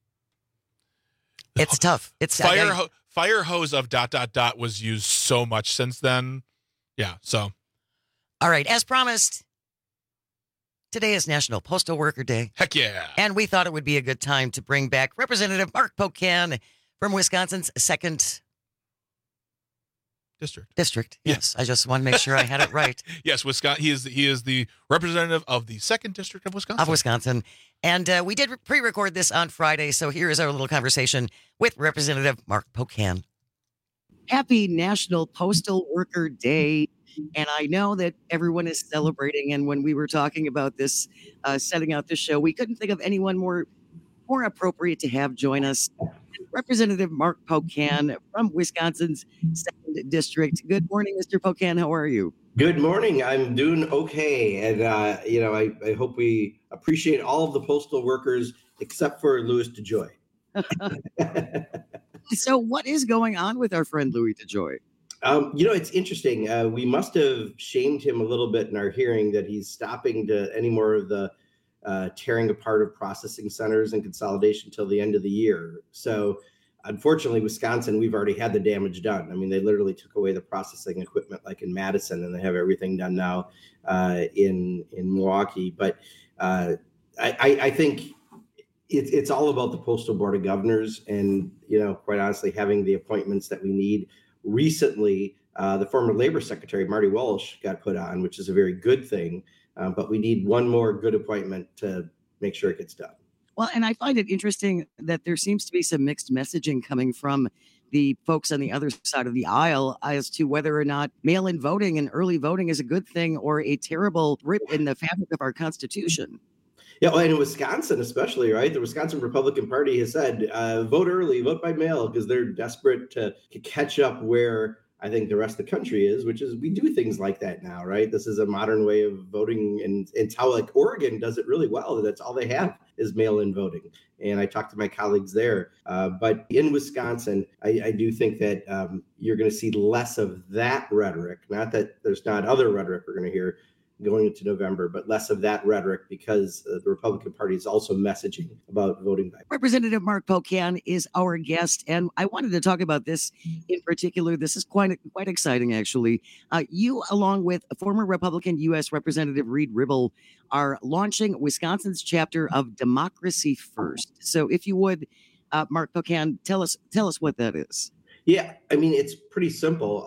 It's tough. It's fire hose of ... was used so much since then. Yeah. So. All right. As promised, today is National Postal Worker Day. Heck yeah. And we thought it would be a good time to bring back Representative Mark Pocan from Wisconsin's 2nd District. Yes. I just want to make sure I had it right. Yes, Wisconsin. He is the representative of the 2nd District of Wisconsin. And we did pre-record this on Friday, so here is our little conversation with Representative Mark Pocan. Happy National Postal Worker Day. And I know that everyone is celebrating. And when we were talking about this, setting out the show, we couldn't think of anyone more appropriate to have join us. Representative Mark Pocan from Wisconsin's 2nd District. Good morning, Mr. Pocan. How are you? Good morning. I'm doing okay. And, I hope we appreciate all of the postal workers except for Louis DeJoy. So what is going on with our friend Louis DeJoy? It's interesting. We must have shamed him a little bit in our hearing that he's stopping to any more of the tearing apart of processing centers and consolidation till the end of the year. So unfortunately, Wisconsin, we've already had the damage done. I mean, they literally took away the processing equipment like in Madison, and they have everything done now in Milwaukee. But I think it's all about the Postal Board of Governors and, quite honestly, having the appointments that we need. Recently, the former Labor Secretary, Marty Walsh, got put on, which is a very good thing. But we need one more good appointment to make sure it gets done. Well, and I find it interesting that there seems to be some mixed messaging coming from the folks on the other side of the aisle as to whether or not mail-in voting and early voting is a good thing or a terrible rip in the fabric of our Constitution. Yeah, well, and in Wisconsin especially, right? The Wisconsin Republican Party has said, vote early, vote by mail, because they're desperate to catch up where I think the rest of the country is, which is we do things like that now, right? This is a modern way of voting, and it's how like Oregon does it really well. That's all they have is mail-in voting. And I talked to my colleagues there. But in Wisconsin, I do think that you're going to see less of that rhetoric. Not that there's not other rhetoric we're going to hear going into November, but less of that rhetoric because the Republican Party is also messaging about voting by. Representative Mark Pocan is our guest, and I wanted to talk about this in particular. This is quite exciting, actually. You, along with former Republican U.S. Representative Reed Ribble, are launching Wisconsin's chapter of Democracy First. So, if you would, Mark Pocan, tell us what that is. Yeah, I mean, it's pretty simple.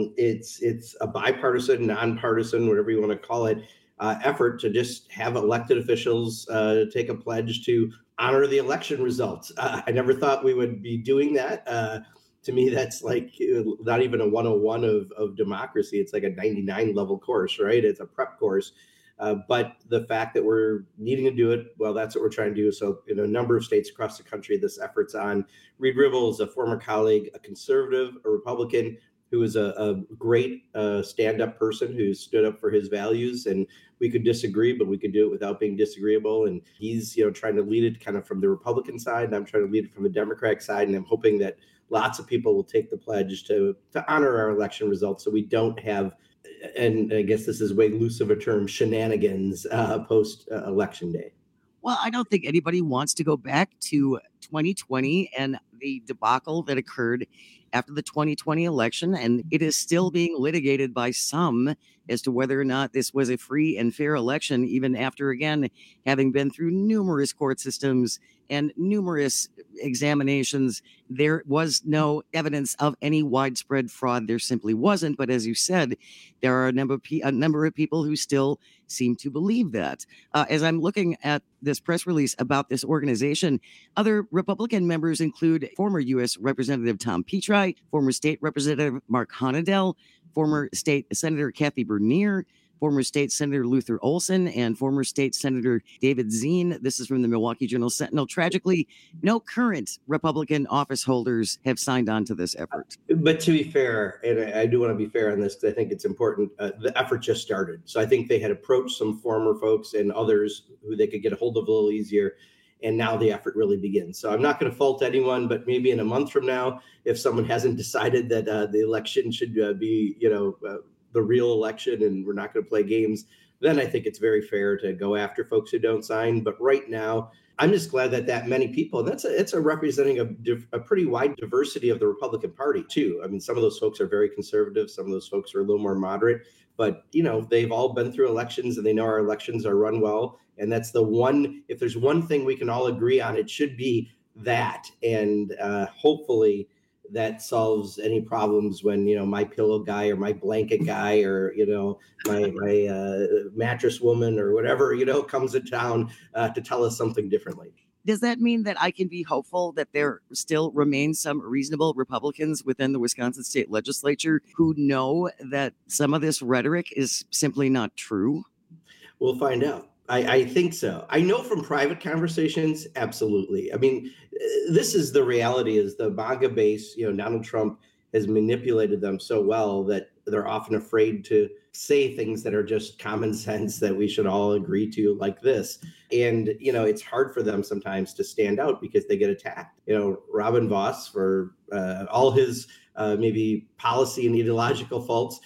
It's a bipartisan, nonpartisan, whatever you want to call it, effort to just have elected officials take a pledge to honor the election results. I never thought we would be doing that. To me, that's like not even a 101 of democracy. It's like a 99 level course, right? It's a prep course. But the fact that we're needing to do it, well, that's what we're trying to do. So in a number of states across the country, this effort's on. Reed Ribble is a former colleague, a conservative, a Republican, who is a great stand-up person who stood up for his values. And we could disagree, but we could do it without being disagreeable. And he's, trying to lead it kind of from the Republican side, and I'm trying to lead it from the Democratic side. And I'm hoping that lots of people will take the pledge to honor our election results so we don't have, and I guess this is way loose of a term, shenanigans post-election day. Well, I don't think anybody wants to go back to 2020 and the debacle that occurred after the 2020 election. And it is still being litigated by some as to whether or not this was a free and fair election, even after, again, having been through numerous court systems and numerous examinations. There was no evidence of any widespread fraud. There simply wasn't. But as you said, there are a number of people who still seem to believe that. As I'm looking at this press release about this organization, other Republican members include former U.S. Representative Tom Petri, former State Representative Mark Honadell, former State Senator Kathy Bernier, former State Senator Luther Olson, and former State Senator David Zien. This is from the Milwaukee Journal-Sentinel. Tragically, no current Republican office holders have signed on to this effort. But to be fair, and I do want to be fair on this because I think it's important, the effort just started. So I think they had approached some former folks and others who they could get a hold of a little easier. And now the effort really begins. So I'm not going to fault anyone, but maybe in a month from now, if someone hasn't decided that the election should be, the real election and we're not going to play games, then I think it's very fair to go after folks who don't sign. But right now, I'm just glad that many people, and it's representing a pretty wide diversity of the Republican Party too. I mean, some of those folks are very conservative. Some of those folks are a little more moderate, but they've all been through elections and they know our elections are run well. And that's if there's one thing we can all agree on, it should be that. And hopefully that solves any problems when, my pillow guy or my blanket guy or, my mattress woman or whatever, comes to town to tell us something differently. Does that mean that I can be hopeful that there still remains some reasonable Republicans within the Wisconsin state legislature who know that some of this rhetoric is simply not true? We'll find out. I think so. I know from private conversations, absolutely. I mean, this is the reality is the MAGA base, Donald Trump has manipulated them so well that they're often afraid to say things that are just common sense that we should all agree to like this. And, it's hard for them sometimes to stand out because they get attacked. Robin Vos, for all his maybe policy and ideological faults,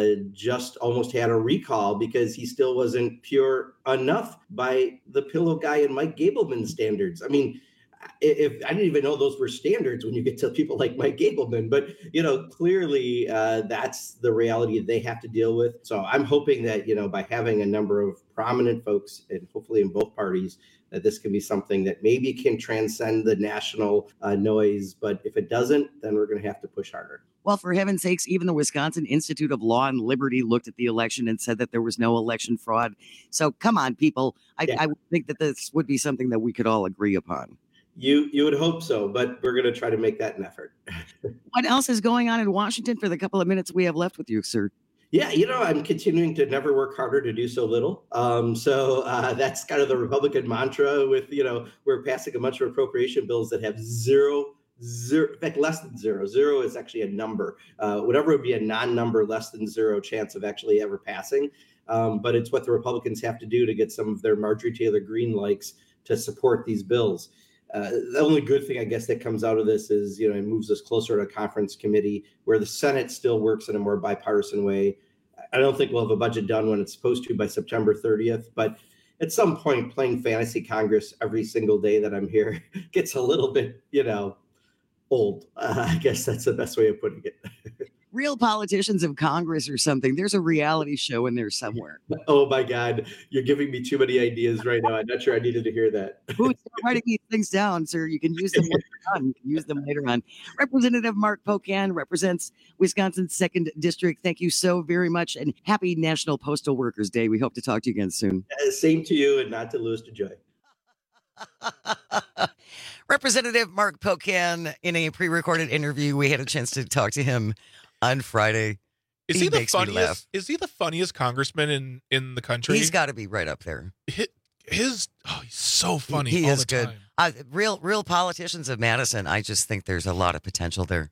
just almost had a recall because he still wasn't pure enough by the pillow guy and Mike Gableman standards. I mean, if I didn't even know those were standards when you get to people like Mike Gableman, but clearly that's the reality they have to deal with. So I'm hoping that by having a number of prominent folks, and hopefully in both parties, that this can be something that maybe can transcend the national noise. But if it doesn't, then we're going to have to push harder. Well, for heaven's sakes, even the Wisconsin Institute of Law and Liberty looked at the election and said that there was no election fraud. So come on, people. I would think that this would be something that we could all agree upon. You would hope so, but we're going to try to make that an effort. What else is going on in Washington for the couple of minutes we have left with you, sir? Yeah, I'm continuing to never work harder to do so little. So that's kind of the Republican mantra with, we're passing a bunch of appropriation bills that have zero, in fact, less than zero. Zero is actually a number. Whatever would be a non-number, less than zero chance of actually ever passing. But it's what the Republicans have to do to get some of their Marjorie Taylor Greene likes to support these bills. The only good thing, I guess, that comes out of this is, it moves us closer to a conference committee where the Senate still works in a more bipartisan way. I don't think we'll have a budget done when it's supposed to by September 30th, but at some point playing fantasy Congress every single day that I'm here gets a little bit, old. I guess that's the best way of putting it. Real Politicians of Congress or something. There's a reality show in there somewhere. Oh my God. You're giving me too many ideas right now. I'm not sure I needed to hear that. Who's writing these things down, sir? You can use them later on. Representative Mark Pocan represents Wisconsin's 2nd District. Thank you so very much, and happy National Postal Workers Day. We hope to talk to you again soon. Same to you, and not to lose to joy. Representative Mark Pocan, in a pre-recorded interview, we had a chance to talk to him on Friday. Is he the funniest? Is he the funniest congressman in the country? He's got to be right up there. He's so funny. He all is the good. time. Real Politicians of Madison. I just think there's a lot of potential there.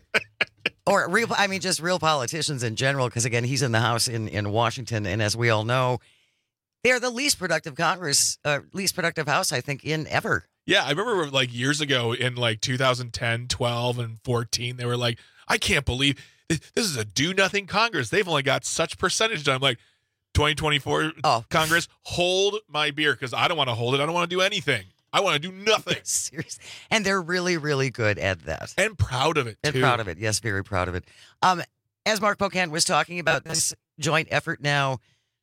Or just real politicians in general, because again, he's in the House in Washington, and as we all know, they're the least productive least productive House, I think, in ever. Yeah, I remember years ago in 2010, 12, and 14, they were like, I can't believe this is a do-nothing Congress. They've only got such percentage done. I'm like, 2024 Congress, hold my beer, because I don't want to hold it. I don't want to do anything. I want to do nothing. Seriously. And they're really, really good at that. And proud of it, too. And proud of it. Yes, very proud of it. As Mark Pocan was talking about this joint effort now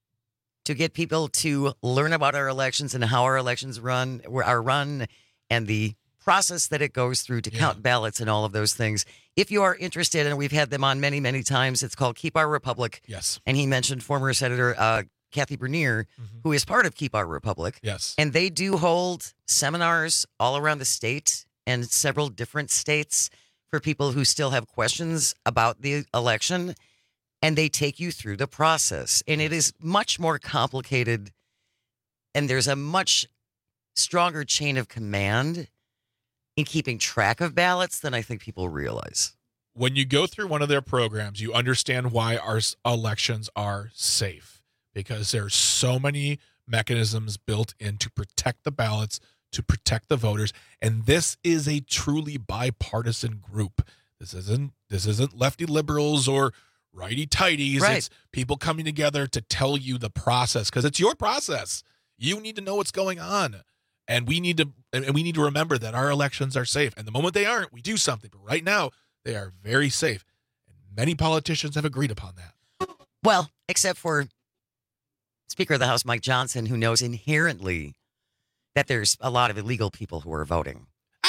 to get people to learn about our elections and how our elections are run, and the process that it goes through to count ballots and all of those things. If you are interested, and we've had them on many, many times, it's called Keep Our Republic. Yes. And he mentioned former Senator Kathy Bernier, who is part of Keep Our Republic. Yes. And they do hold seminars all around the state and several different states for people who still have questions about the election. And they take you through the process. And it is much more complicated. And there's a much stronger chain of command in keeping track of ballots than I think people realize. When you go through one of their programs, you understand why our elections are safe, because there's so many mechanisms built in to protect the ballots, to protect the voters. And this is a truly bipartisan group. This isn't lefty liberals or righty tighties. Right. It's people coming together to tell you the process, because it's your process. You need to know what's going on. And we need to remember that our elections are safe. And the moment they aren't, we do something. But right now, they are very safe. And many politicians have agreed upon that. Well, except for Speaker of the House Mike Johnson, who knows inherently that there's a lot of illegal people who are voting.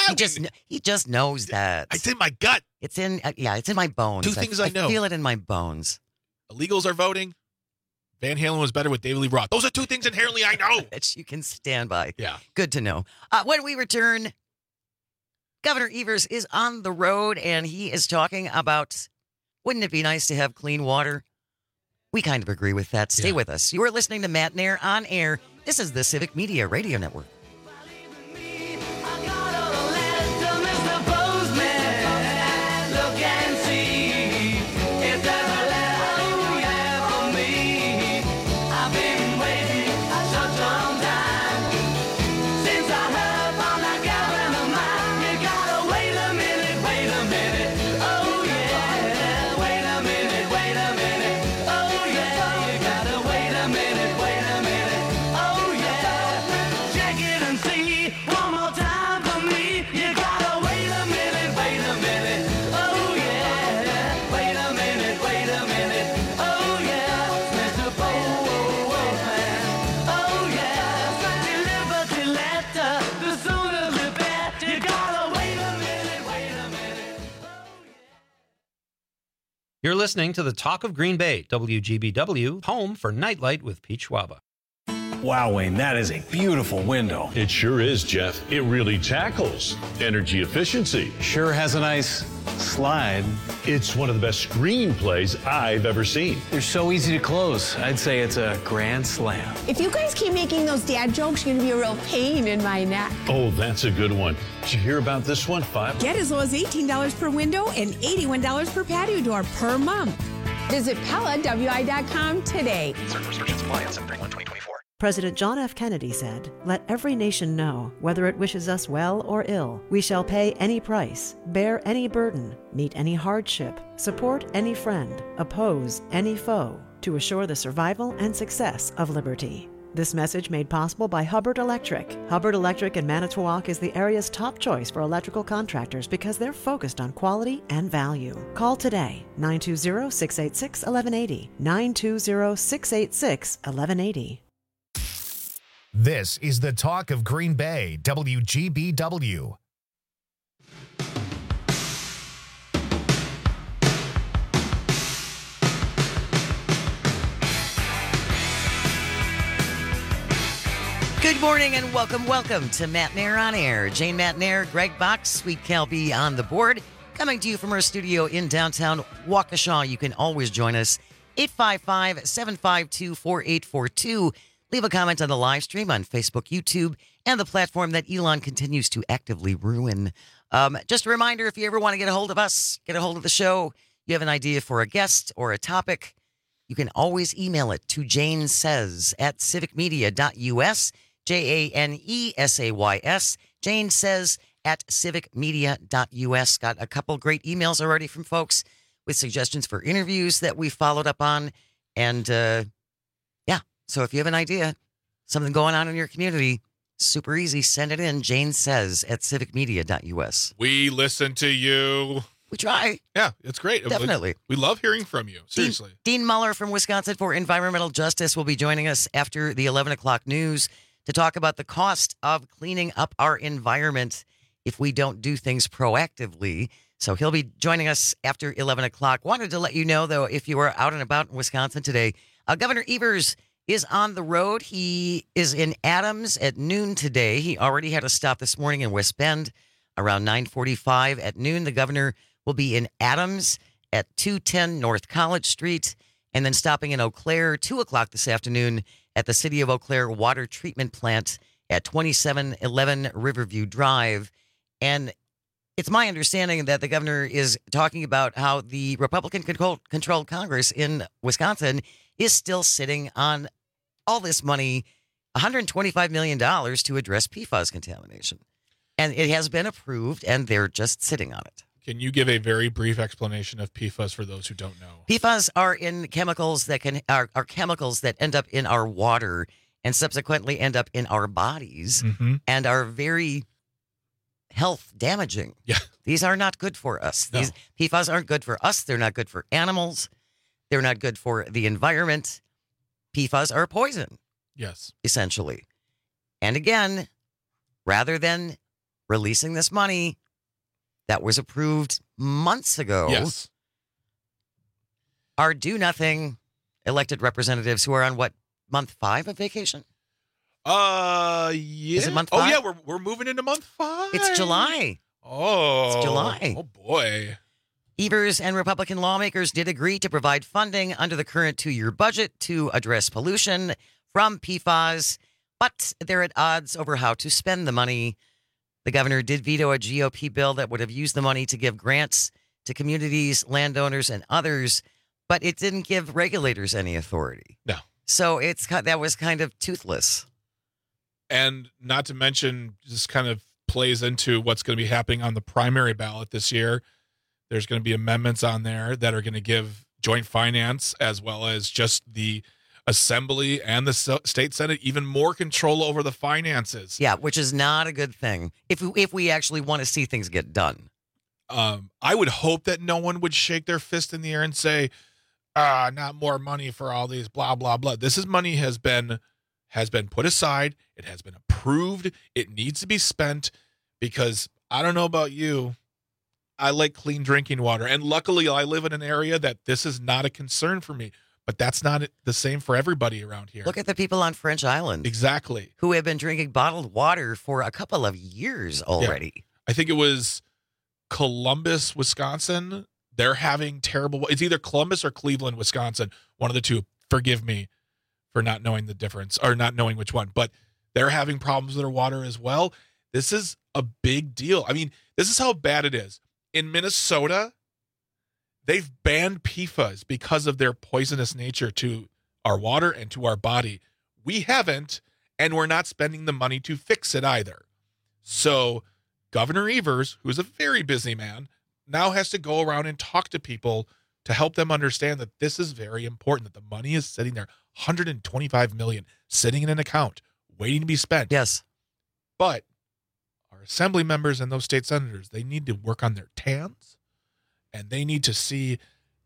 He just knows that. It's in my gut. It's in my bones. Two things I know. I feel it in my bones. Illegals are voting. Van Halen was better with David Lee Roth. Those are two things inherently I know. That you can stand by. Yeah. Good to know. When we return, Governor Evers is on the road, and he is talking about, wouldn't it be nice to have clean water? We kind of agree with that. Stay with us. You are listening to Matt Nair on air. This is the Civic Media Radio Network. Check it You're listening to the Talk of Green Bay, WGBW, home for Nightlight with Pete Schwaba. Wow, Wayne, that is a beautiful window. It sure is, Jeff. It really tackles energy efficiency. Sure has a nice slide. It's one of the best screenplays I've ever seen. They're so easy to close. I'd say it's a grand slam. If you guys keep making those dad jokes, you're going to be a real pain in my neck. Oh, that's a good one. Did you hear about this one? Get as low as $18 per window and $81 per patio door per month. Visit PellaWI.com today. Certain restrictions apply on 7/31/2024. President John F. Kennedy said, "Let every nation know, whether it wishes us well or ill, we shall pay any price, bear any burden, meet any hardship, support any friend, oppose any foe, to assure the survival and success of liberty." This message made possible by Hubbard Electric. Hubbard Electric in Manitowoc is the area's top choice for electrical contractors because they're focused on quality and value. Call today, 920-686-1180, 920-686-1180. This is the Talk of Green Bay, WGBW. Good morning and welcome to Matt Nair on Air. Jane Matt Nair, Greg Box, Sweet Calby on the board. Coming to you from our studio in downtown Waukesha. You can always join us, 855-752-4842. Leave a comment on the live stream on Facebook, YouTube, and the platform that Elon continues to actively ruin. Just a reminder, if you ever want to get a hold of us, get a hold of the show, you have an idea for a guest or a topic, you can always email it to janesays@civicmedia.us, JANESAYS, janesays@civicmedia.us. Got a couple great emails already from folks with suggestions for interviews that we followed up on. And so if you have an idea, something going on in your community, super easy, send it in, janesays@civicmedia.us. We listen to you. We try. Yeah, it's great. Definitely. We love hearing from you. Seriously. Dean Muller from Wisconsin for Environmental Justice will be joining us after the 11 o'clock news to talk about the cost of cleaning up our environment if we don't do things proactively. So he'll be joining us after 11 o'clock. Wanted to let you know, though, if you are out and about in Wisconsin today, Governor Evers is on the road. He is in Adams at noon today. He already had a stop this morning in West Bend around 9:45 at noon. The governor will be in Adams at 210 North College Street and then stopping in Eau Claire 2 o'clock this afternoon at the City of Eau Claire Water Treatment Plant at 2711 Riverview Drive. And it's my understanding that the governor is talking about how the Republican-controlled Congress in Wisconsin is still sitting on all this money, $125 million to address PFAS contamination. And it has been approved, and they're just sitting on it. Can you give a very brief explanation of PFAS for those who don't know? PFAS are in chemicals that are chemicals that end up in our water and subsequently end up in our bodies and are very health damaging. Yeah. These are not good for us. No. These PFAS aren't good for us. They're not good for animals. They're not good for the environment. PFAS are poison. Yes. Essentially. And again, rather than releasing this money that was approved months ago, yes, our do-nothing elected representatives who are on, what, month 5 of vacation? Yeah. Is it month 5? Oh, yeah, we're moving into month 5. It's July. Oh. It's July. Oh, boy. Evers and Republican lawmakers did agree to provide funding under the current 2-year budget to address pollution from PFAS, but they're at odds over how to spend the money. The governor did veto a GOP bill that would have used the money to give grants to communities, landowners, and others, but it didn't give regulators any authority. No. So that was kind of toothless. And not to mention, this kind of plays into what's going to be happening on the primary ballot this year. There's going to be amendments on there that are going to give joint finance as well as just the Assembly and the state Senate even more control over the finances. Yeah, which is not a good thing if we actually want to see things get done. I would hope that no one would shake their fist in the air and say, not more money for all these blah, blah, blah. This money has been put aside. It has been approved. It needs to be spent because I don't know about you, I like clean drinking water. And luckily, I live in an area that this is not a concern for me. But that's not the same for everybody around here. Look at the people on French Island. Exactly. Who have been drinking bottled water for a couple of years already. Yeah. I think it was Columbus, Wisconsin. They're having terrible... It's either Columbus or Cleveland, Wisconsin. One of the two. Forgive me for not knowing the difference or not knowing which one. But they're having problems with their water as well. This is a big deal. I mean, this is how bad it is. In Minnesota... They've banned PFAS because of their poisonous nature to our water and to our body. We haven't, and we're not spending the money to fix it either. So Governor Evers, who's a very busy man, now has to go around and talk to people to help them understand that this is very important, that the money is sitting there, $125 million, sitting in an account, waiting to be spent. Yes. But our assembly members and those state senators, they need to work on their TANs. And they need to see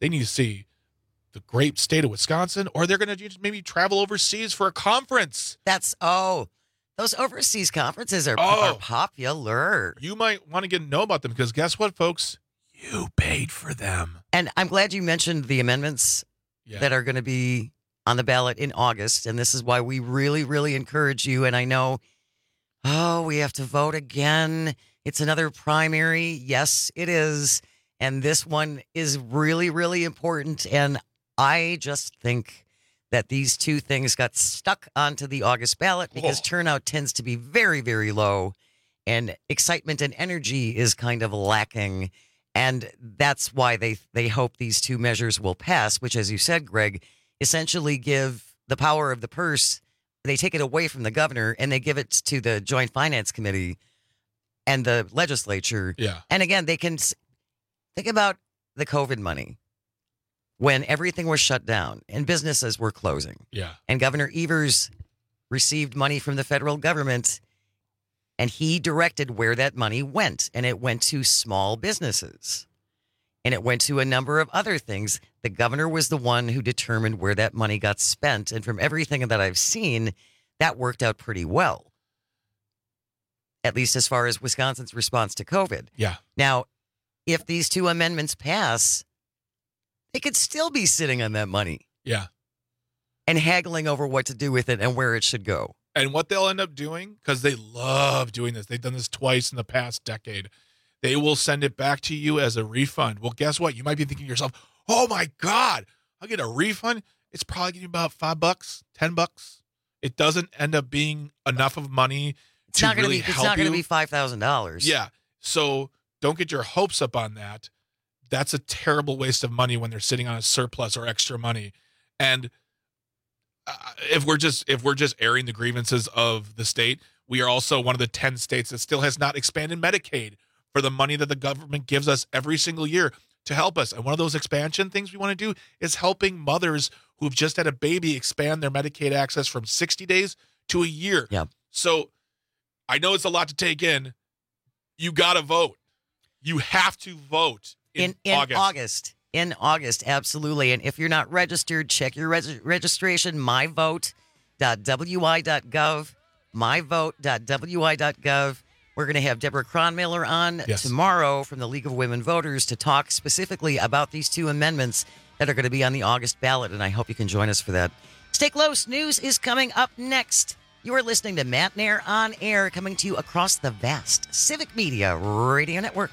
the great state of Wisconsin, or they're going to maybe travel overseas for a conference. Those overseas conferences are popular. You might want to know about them because guess what, folks? You paid for them. And I'm glad you mentioned the amendments that are going to be on the ballot in August. And this is why we really, really encourage you. And I know, we have to vote again. It's another primary. Yes, it is. And this one is really, really important. And I just think that these two things got stuck onto the August ballot because turnout tends to be very, very low. And excitement and energy is kind of lacking. And that's why they hope these two measures will pass, which, as you said, Greg, essentially give the power of the purse. They take it away from the governor and they give it to the Joint Finance Committee and the legislature. Yeah. And again, they can... Think about the COVID money when everything was shut down and businesses were closing. Yeah. And Governor Evers received money from the federal government and he directed where that money went. And it went to small businesses and it went to a number of other things. The governor was the one who determined where that money got spent. And from everything that I've seen, that worked out pretty well, at least as far as Wisconsin's response to COVID. Yeah. Now, if these two amendments pass, they could still be sitting on that money. Yeah. And haggling over what to do with it and where it should go. And what they'll end up doing, because they love doing this, they've done this twice in the past decade, they will send it back to you as a refund. Well, guess what? You might be thinking to yourself, oh my God, I'll get a refund. It's probably getting about $5, $10. It doesn't end up being enough of money to really help you. It's not going to be $5,000. Yeah. So don't get your hopes up on that. That's a terrible waste of money when they're sitting on a surplus or extra money. And if we're just airing the grievances of the state, we are also one of the 10 states that still has not expanded Medicaid for the money that the government gives us every single year to help us. And one of those expansion things we want to do is helping mothers who've just had a baby expand their Medicaid access from 60 days to a year. Yeah. So I know it's a lot to take in. You got to vote. You have to vote in August. In August, absolutely. And if you're not registered, check your registration, myvote.wi.gov, myvote.wi.gov. We're going to have Deborah Cronmiller on tomorrow from the League of Women Voters to talk specifically about these two amendments that are going to be on the August ballot, and I hope you can join us for that. Stay close. News is coming up next. You are listening to Matt Nair on Air, coming to you across the vast Civic Media Radio Network.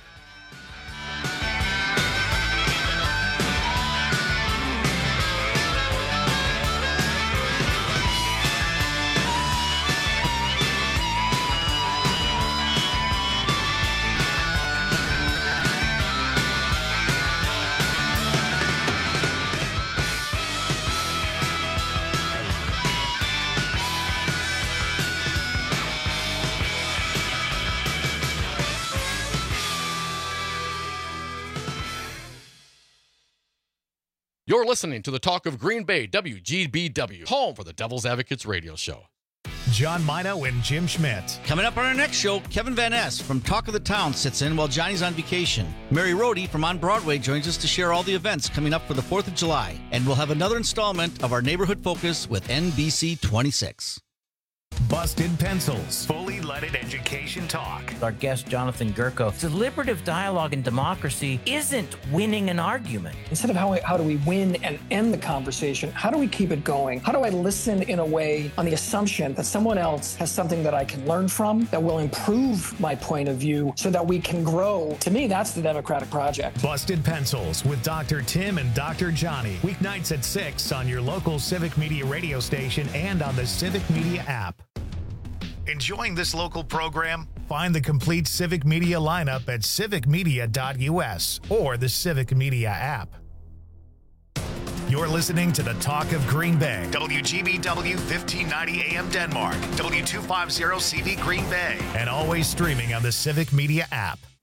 You're listening to the Talk of Green Bay, WGBW, home for the Devil's Advocates radio show. John Mino and Jim Schmidt. Coming up on our next show, Kevin Van Ness from Talk of the Town sits in while Johnny's on vacation. Mary Rohde from On Broadway joins us to share all the events coming up for the 4th of July. And we'll have another installment of our Neighborhood Focus with NBC 26. Busted Pencils, fully leaded education talk. Our guest, Jonathan Gurko, deliberative dialogue in democracy isn't winning an argument. Instead of how do we win and end the conversation, how do we keep it going? How do I listen in a way on the assumption that someone else has something that I can learn from, that will improve my point of view so that we can grow? To me, that's the democratic project. Busted Pencils with Dr. Tim and Dr. Johnny. Weeknights at 6 on your local Civic Media radio station and on the Civic Media app. Enjoying this local program? Find the complete Civic Media lineup at civicmedia.us or the Civic Media app. You're listening to the Talk of Green Bay, WGBW 1590 AM Denmark, W250 CV Green Bay, and always streaming on the Civic Media app.